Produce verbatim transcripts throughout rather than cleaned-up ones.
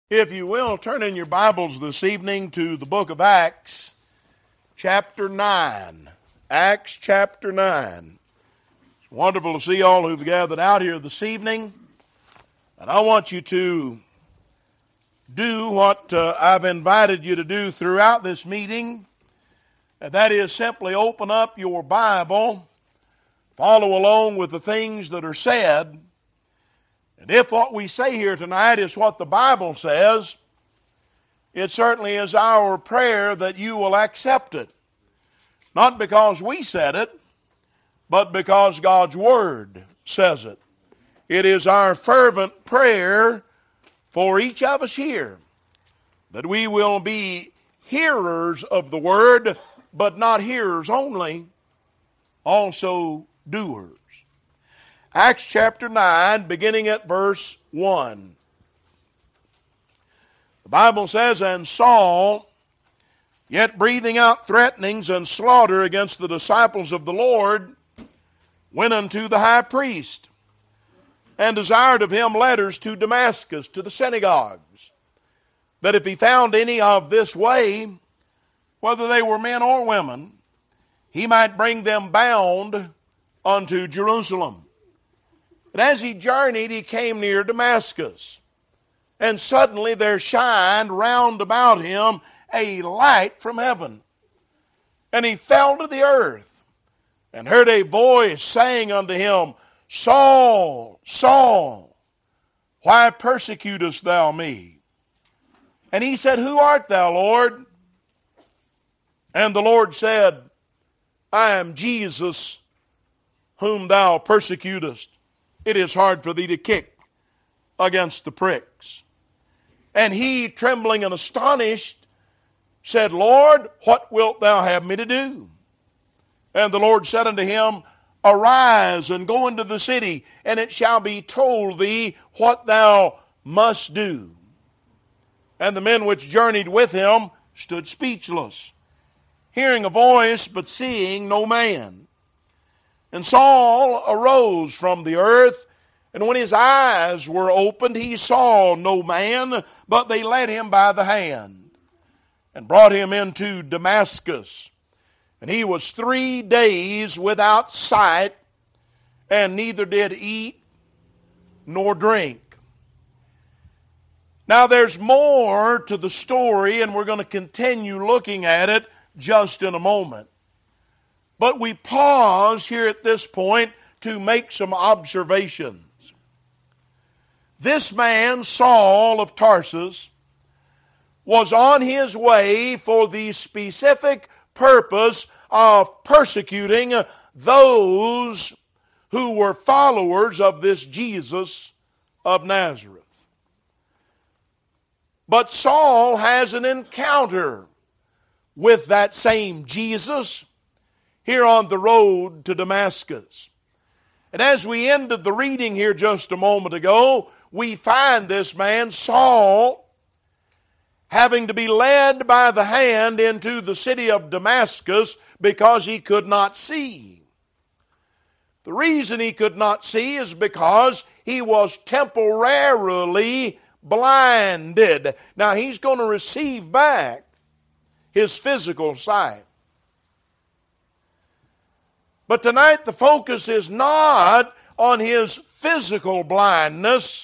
If you will, turn in your Bibles this evening to the book of Acts, chapter nine. Acts chapter nine. It's wonderful to see all who've gathered out here this evening. And I want you to do what uh, I've invited you to do throughout this meeting. And that is simply open up your Bible, follow along with the things that are said. And if what we say here tonight is what the Bible says, it certainly is our prayer that you will accept it. Not because we said it, but because God's Word says it. It is our fervent prayer for each of us here that we will be hearers of the Word, but not hearers only, also doers. Acts chapter nine, beginning at verse one. The Bible says, "And Saul, yet breathing out threatenings and slaughter against the disciples of the Lord, went unto the high priest, and desired of him letters to Damascus, to the synagogues, that if he found any of this way, whether they were men or women, he might bring them bound unto Jerusalem. And as he journeyed, he came near Damascus. And suddenly there shined round about him a light from heaven. And he fell to the earth, and heard a voice saying unto him, Saul, Saul, why persecutest thou me? And he said, Who art thou, Lord? And the Lord said, I am Jesus, whom thou persecutest. It is hard for thee to kick against the pricks. And he, trembling and astonished, said, Lord, what wilt thou have me to do? And the Lord said unto him, Arise and go into the city, and it shall be told thee what thou must do. And the men which journeyed with him stood speechless, hearing a voice, but seeing no man. And Saul arose from the earth, and when his eyes were opened, he saw no man, but they led him by the hand, and brought him into Damascus. And he was three days without sight, and neither did eat nor drink. Now there's more to the story, and we're going to continue looking at it just in a moment. But we pause here at this point to make some observations. This man, Saul of Tarsus, was on his way for the specific purpose of persecuting those who were followers of this Jesus of Nazareth. But Saul has an encounter with that same Jesus here on the road to Damascus. And as we ended the reading here just a moment ago, we find this man, Saul, having to be led by the hand into the city of Damascus because he could not see. The reason he could not see is because he was temporarily blinded. Now he's going to receive back his physical sight. But tonight the focus is not on his physical blindness,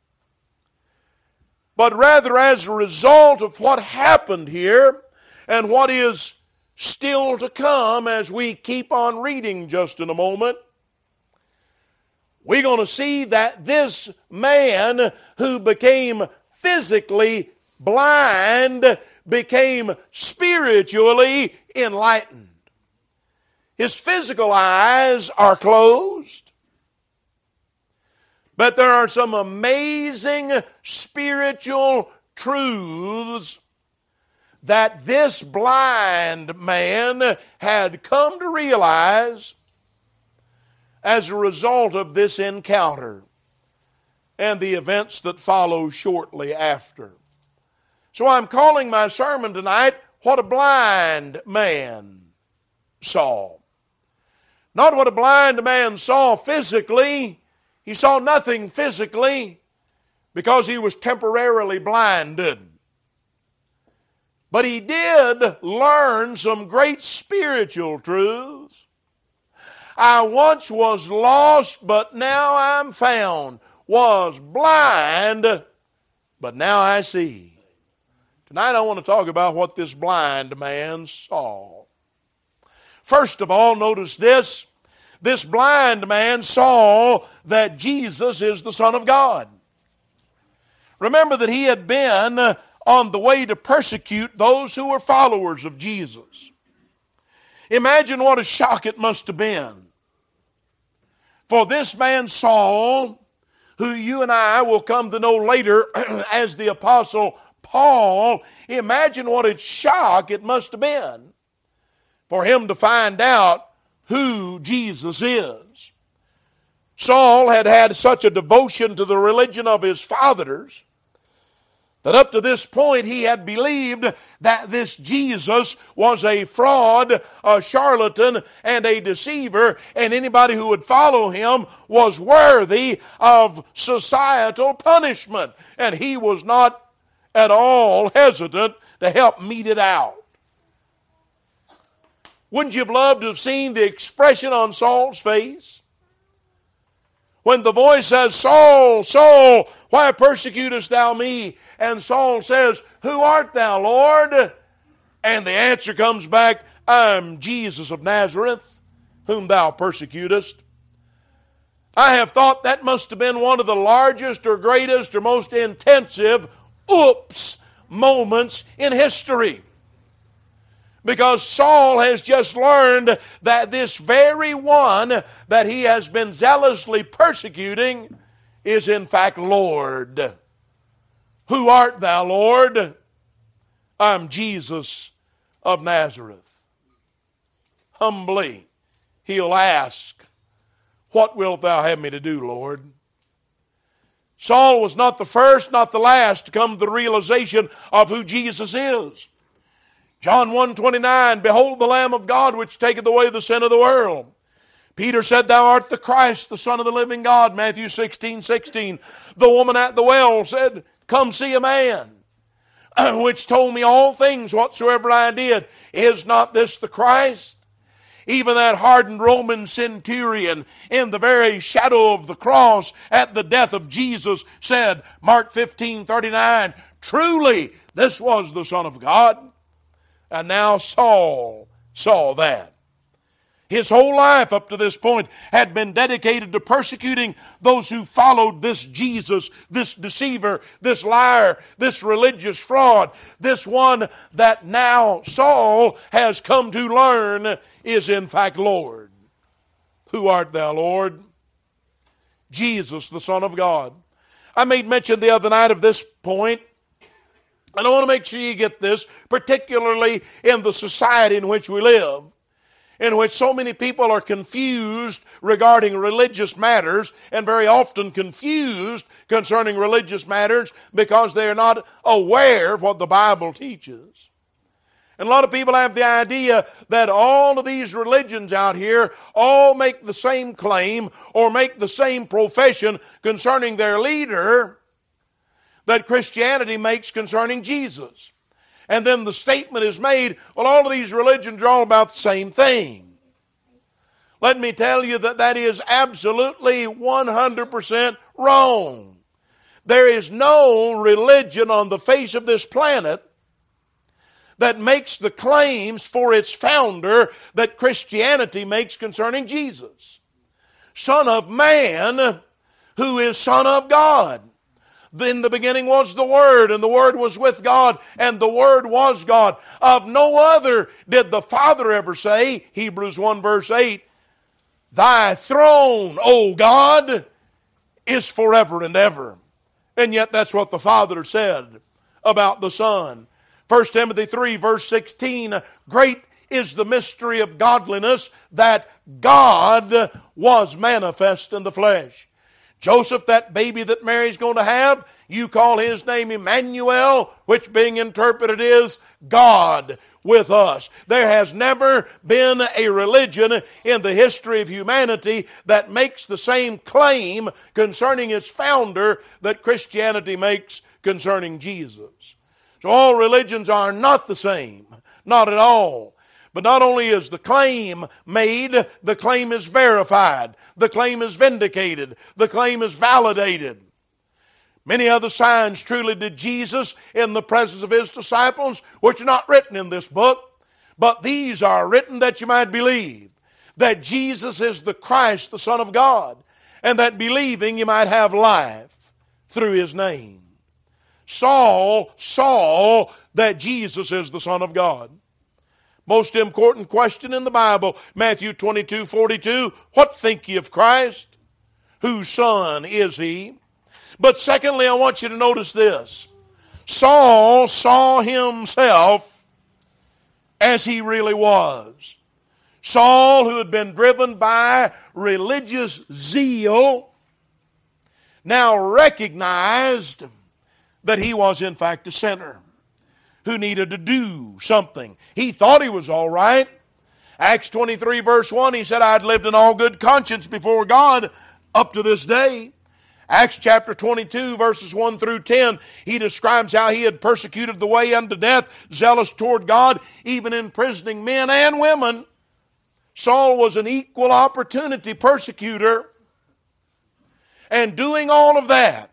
but rather as a result of what happened here and what is still to come as we keep on reading just in a moment. We're going to see that this man who became physically blind became spiritually enlightened. His physical eyes are closed, but there are some amazing spiritual truths that this blind man had come to realize as a result of this encounter and the events that follow shortly after. So I'm calling my sermon tonight, What a Blind Man Saw. Not what a blind man saw physically. He saw nothing physically, because he was temporarily blinded. But he did learn some great spiritual truths. I once was lost, but now I'm found. Was blind, but now I see. Tonight I want to talk about what this blind man saw. First of all, notice this. This blind man saw that Jesus is the Son of God. Remember that he had been on the way to persecute those who were followers of Jesus. Imagine what a shock it must have been. For this man Saul, who you and I will come to know later as the Apostle Paul, imagine what a shock it must have been for him to find out who Jesus is. Saul had had such a devotion to the religion of his fathers that up to this point he had believed that this Jesus was a fraud, a charlatan, and a deceiver, and anybody who would follow him was worthy of societal punishment. And he was not at all hesitant to help mete it out. Wouldn't you have loved to have seen the expression on Saul's face? When the voice says, Saul, Saul, why persecutest thou me? And Saul says, who art thou, Lord? And the answer comes back, I'm Jesus of Nazareth, whom thou persecutest. I have thought that must have been one of the largest or greatest or most intensive oops moments in history. Because Saul has just learned that this very one that he has been zealously persecuting is in fact Lord. Who art thou, Lord? I'm Jesus of Nazareth. Humbly, he'll ask, what wilt thou have me to do, Lord? Saul was not the first, not the last to come to the realization of who Jesus is. John one twenty-nine, behold the Lamb of God which taketh away the sin of the world. Peter said, thou art the Christ, the Son of the living God. Matthew sixteen sixteen. The woman at the well said, come see a man which told me all things whatsoever I did. Is not this the Christ? Even that hardened Roman centurion in the very shadow of the cross at the death of Jesus said, Mark fifteen thirty-nine, truly this was the Son of God. And now Saul saw that. His whole life up to this point had been dedicated to persecuting those who followed this Jesus, this deceiver, this liar, this religious fraud, this one that now Saul has come to learn is in fact Lord. Who art thou, Lord? Jesus, the Son of God. I made mention the other night of this point. And I want to make sure you get this, particularly in the society in which we live, in which so many people are confused regarding religious matters, and very often confused concerning religious matters because they are not aware of what the Bible teaches. And a lot of people have the idea that all of these religions out here all make the same claim or make the same profession concerning their leader that Christianity makes concerning Jesus. And then the statement is made, well, all of these religions are all about the same thing. Let me tell you that that is absolutely one hundred percent wrong. There is no religion on the face of this planet that makes the claims for its founder that Christianity makes concerning Jesus. Son of Man, who is Son of God. In the beginning was the Word, and the Word was with God, and the Word was God. Of no other did the Father ever say, Hebrews one verse eight, thy throne, O God, is forever and ever. And yet that's what the Father said about the Son. First Timothy three verse sixteen, great is the mystery of godliness, that God was manifest in the flesh. Joseph, that baby that Mary's going to have, You call His name Emmanuel, which being interpreted is God with us. There has never been a religion in the history of humanity that makes the same claim concerning its founder that Christianity makes concerning Jesus. So all religions are not the same. Not at all. But not only is the claim made, the claim is verified. The claim is vindicated. The claim is validated. Many other signs truly did Jesus in the presence of His disciples, which are not written in this book, but these are written that you might believe that Jesus is the Christ, the Son of God, and that believing you might have life through His name. Saul saw that Jesus is the Son of God. Most important question in the Bible, Matthew twenty-two forty-two, what think ye of Christ? Whose son is He? But secondly, I want you to notice this. Saul saw himself as he really was. Saul, who had been driven by religious zeal, now recognized that he was in fact a sinner who needed to do something. He thought he was all right. Acts twenty-three verse one, he said, I had lived in all good conscience before God up to this day. Acts chapter twenty-two verses one through ten, he describes how he had persecuted the way unto death, zealous toward God, even imprisoning men and women. Saul was an equal opportunity persecutor. And doing all of that,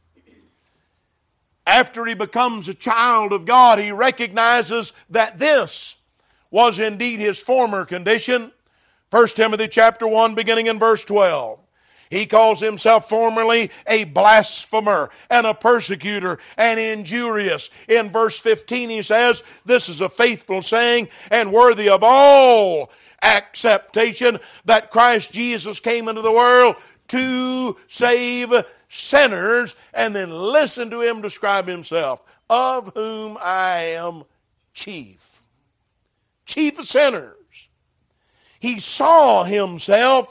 after he becomes a child of God, he recognizes that this was indeed his former condition. First Timothy chapter one, beginning in verse twelve. He calls himself formerly a blasphemer and a persecutor and injurious. In verse fifteen he says, this is a faithful saying and worthy of all acceptation, that Christ Jesus came into the world to save sinners. And then listen to him describe himself, of whom I am chief. Chief of sinners. He saw himself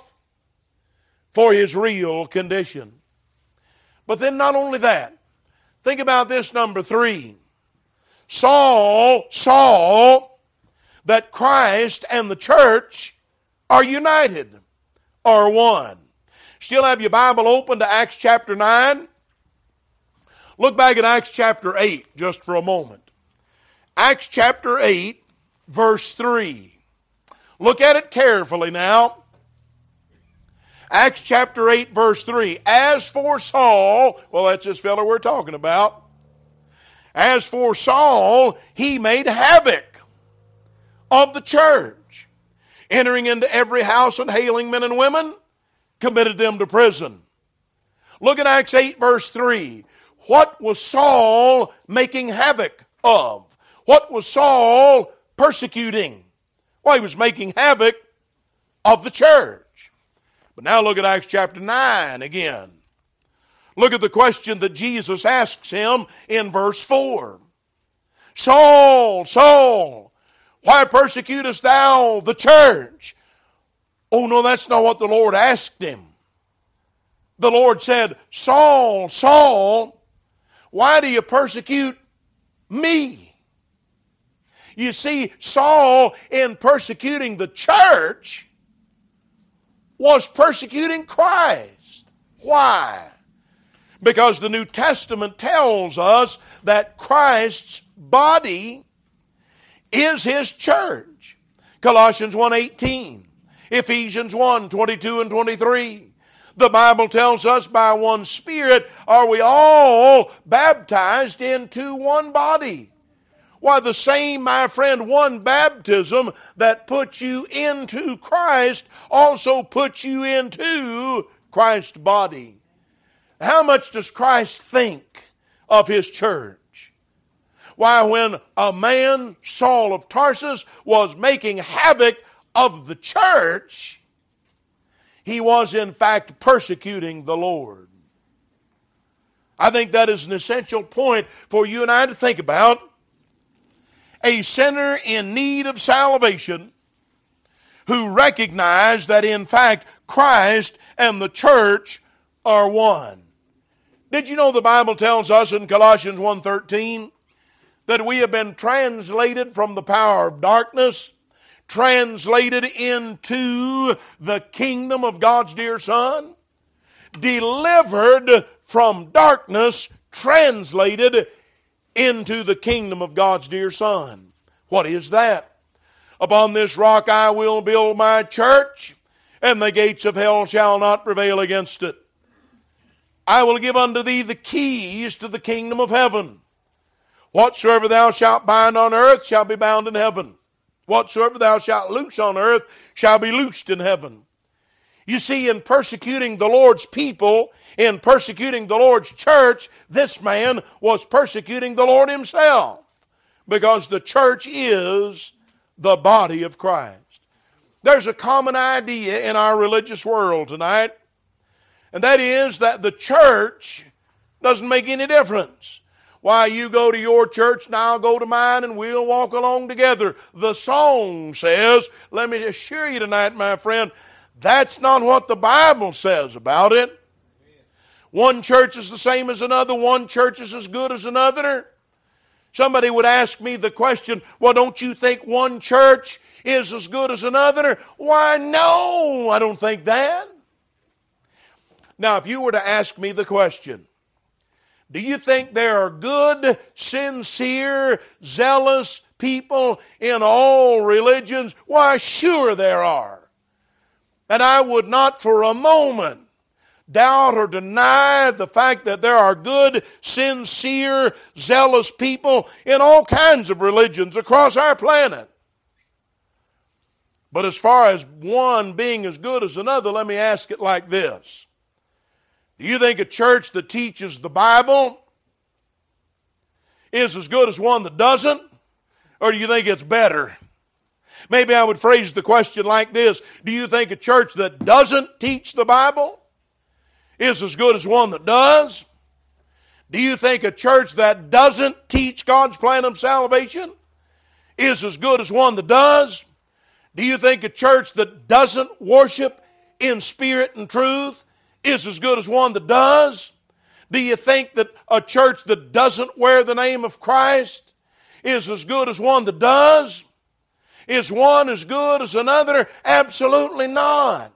for his real condition. But then not only that, think about this number three. Saul saw that Christ and the church are united, are one. Still have your Bible open to Acts chapter nine? Look back at Acts chapter eight just for a moment. Acts chapter eight, verse three. Look at it carefully now. Acts chapter eight, verse three. As for Saul, well, that's this fellow we're talking about. As for Saul, he made havoc of the church, entering into every house and hailing men and women, committed them to prison. Look at Acts eight, verse three. What was Saul making havoc of? What was Saul persecuting? Well, he was making havoc of the church. But now look at Acts chapter nine again. Look at the question that Jesus asks him in verse four. Saul, Saul, why persecutest thou the church? Oh no, that's not what the Lord asked him. The Lord said, Saul, Saul, why do you persecute me? You see, Saul, in persecuting the church, was persecuting Christ. Why? Because the New Testament tells us that Christ's body is His church. Colossians one eighteen, Ephesians one twenty-two and twenty-three. The Bible tells us by one Spirit are we all baptized into one body. Why, the same, my friend, one baptism that puts you into Christ also puts you into Christ's body. How much does Christ think of His church? Why, when a man, Saul of Tarsus, was making havoc of the church, he was in fact persecuting the Lord. I think that is an essential point for you and I to think about. A sinner in need of salvation who recognized that in fact Christ and the church are one. Did you know the Bible tells us in Colossians one thirteen that we have been translated from the power of darkness, translated into the kingdom of God's dear Son? Delivered from darkness, translated into the kingdom of God's dear Son. What is that? Upon this rock I will build my church, and the gates of hell shall not prevail against it. I will give unto thee the keys to the kingdom of heaven. Whatsoever thou shalt bind on earth shall be bound in heaven. Whatsoever thou shalt loose on earth shall be loosed in heaven. You see, in persecuting the Lord's people, in persecuting the Lord's church, this man was persecuting the Lord himself. Because the church is the body of Christ. There's a common idea in our religious world tonight, and that is that the church doesn't make any difference. Why, you go to your church and I'll go to mine and we'll walk along together. The song says, let me assure you tonight, my friend, that's not what the Bible says about it. One church is the same as another. One church is as good as another. Somebody would ask me the question, well, don't you think one church is as good as another? Why, no, I don't think that. Now, if you were to ask me the question, do you think there are good, sincere, zealous people in all religions? Why, sure there are. And I would not for a moment doubt or deny the fact that there are good, sincere, zealous people in all kinds of religions across our planet. But as far as one being as good as another, let me ask it like this. Do you think a church that teaches the Bible is as good as one that doesn't? Or do you think it's better? Maybe I would phrase the question like this. Do you think a church that doesn't teach the Bible is as good as one that does? Do you think a church that doesn't teach God's plan of salvation is as good as one that does? Do you think a church that doesn't worship in spirit and truth is as good as one that does? Do you think that a church that doesn't wear the name of Christ is as good as one that does? Is one as good as another? Absolutely not.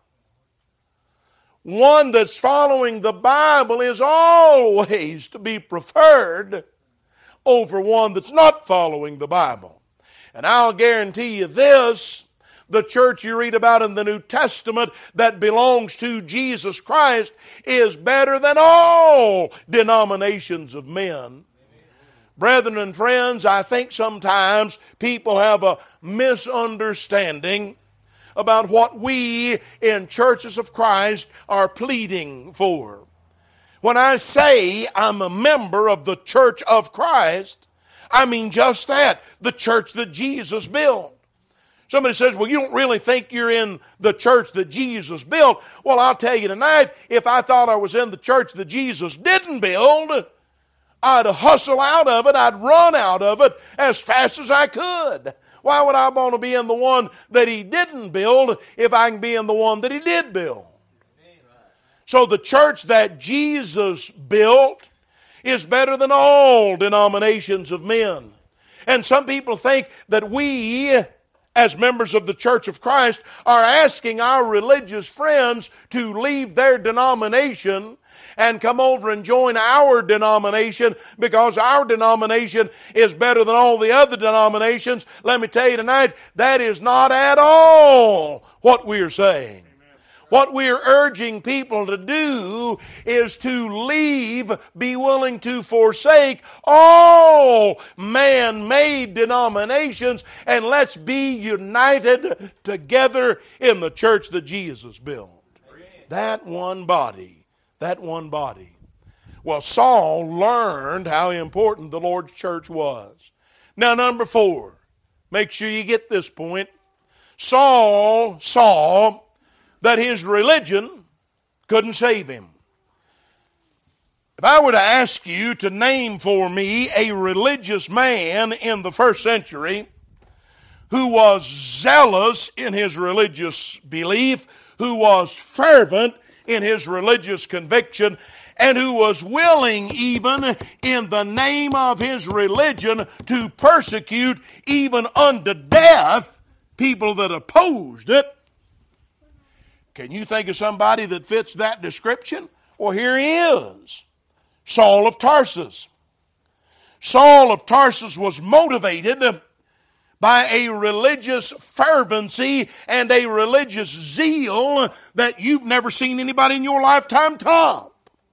One that's following the Bible is always to be preferred over one that's not following the Bible. And I'll guarantee you this, the church you read about in the New Testament that belongs to Jesus Christ is better than all denominations of men. Brethren and friends, I think sometimes people have a misunderstanding about what we in churches of Christ are pleading for. When I say I'm a member of the Church of Christ, I mean just that, the church that Jesus built. Somebody says, well, you don't really think you're in the church that Jesus built. Well, I'll tell you tonight, if I thought I was in the church that Jesus didn't build, I'd hustle out of it, I'd run out of it as fast as I could. Why would I want to be in the one that He didn't build if I can be in the one that He did build? So the church that Jesus built is better than all denominations of men. And some people think that we, as members of the Church of Christ, are asking our religious friends to leave their denomination and come over and join our denomination because our denomination is better than all the other denominations. Let me tell you tonight, that is not at all what we're saying. What we're urging people to do is to leave, be willing to forsake all man-made denominations, and let's be united together in the church that Jesus built. That one body. That one body. Well, Saul learned how important the Lord's church was. Now, number four. Make sure you get this point. Saul saw that his religion couldn't save him. If I were to ask you to name for me a religious man in the first century who was zealous in his religious belief, who was fervent in his religious conviction, and who was willing even in the name of his religion to persecute even unto death people that opposed it. Can you think of somebody that fits that description? Well, here he is, Saul of Tarsus. Saul of Tarsus was motivated by a religious fervency and a religious zeal that you've never seen anybody in your lifetime top.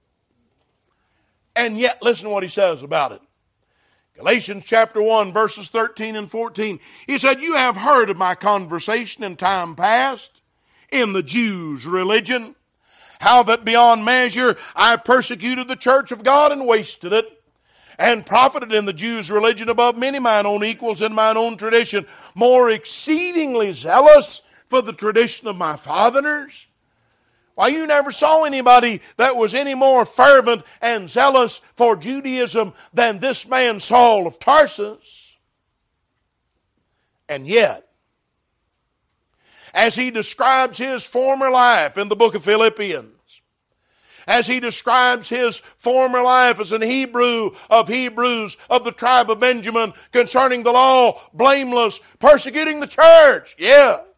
And yet, listen to what he says about it. Galatians chapter one, verses thirteen and fourteen. He said, you have heard of my conversation in time past in the Jews' religion, how that beyond measure I persecuted the church of God and wasted it, and profited in the Jews' religion above many mine own equals in mine own tradition, more exceedingly zealous for the tradition of my fathers. Why, you never saw anybody that was any more fervent and zealous for Judaism than this man Saul of Tarsus. And yet, as he describes his former life in the book of Philippians, as he describes his former life as an Hebrew of Hebrews of the tribe of Benjamin, concerning the law, blameless, persecuting the church, yeah,